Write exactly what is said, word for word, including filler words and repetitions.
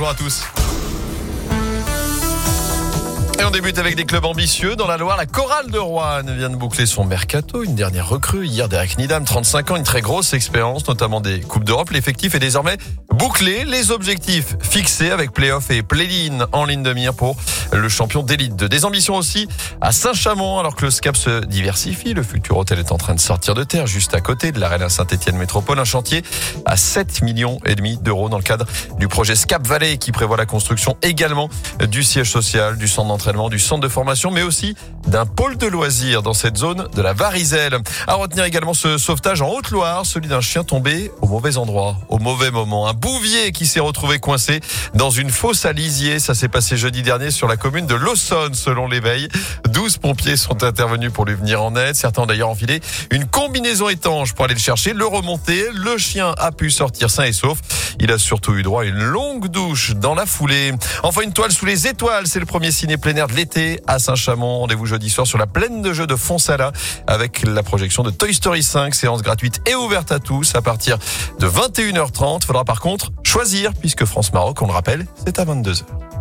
bonjour à tous. Et on débute avec des clubs ambitieux. Dans la Loire, la Chorale de Roanne vient de boucler son mercato. Une dernière recrue hier d'Eric Nidam, trente-cinq ans, une très grosse expérience, notamment des Coupes d'Europe. L'effectif est désormais bouclé. Les objectifs fixés avec play-off et play-in en ligne de mire pour le champion d'élite deux. Des ambitions aussi à Saint-Chamond, alors que le SCAP se diversifie. Le futur hôtel est en train de sortir de terre, juste à côté de l'Arena Saint-Étienne Métropole. Un chantier à sept millions et demi d'euros dans le cadre du projet SCAP Valley, qui prévoit la construction également du siège social, du centre d'entraînement, du centre de formation, mais aussi d'un pôle de loisirs dans cette zone de la Varizelle. À retenir également ce sauvetage en Haute-Loire, celui d'un chien tombé au mauvais endroit, au mauvais moment. Un bouvier qui s'est retrouvé coincé dans une fosse à lisier. Ça s'est passé jeudi dernier sur la commune de Laussonne, selon l'éveil. douze pompiers sont intervenus pour lui venir en aide. Certains ont d'ailleurs enfilé une combinaison étanche pour aller le chercher, le remonter. Le chien a pu sortir sain et sauf. Il a surtout eu droit à une longue douche dans la foulée. Enfin, une toile sous les étoiles, c'est le premier ciné plein air de l'été à Saint-Chamond. Rendez-vous jeudi soir sur la plaine de jeux de Fonsala avec la projection de Toy Story cinq, séance gratuite et ouverte à tous à partir de vingt et une heures trente. Faudra par contre choisir, puisque France-Maroc, on le rappelle, c'est à vingt-deux heures.